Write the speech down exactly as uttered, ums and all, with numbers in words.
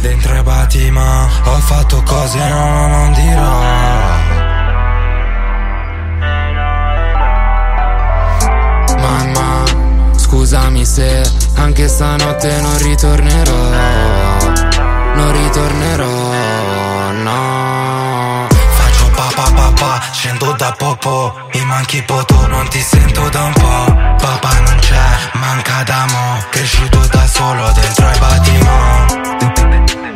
dentro i battimenti. Ho fatto cose no, non dirò. Mamma, scusami se anche stanotte non ritornerò. Non ritornerò, no. Faccio papà papà, scendo da popò. Mi manchi poto, non ti sento da un po'. Papà non c'è, manca d'amo. Cresciuto da solo dentro i battimenti.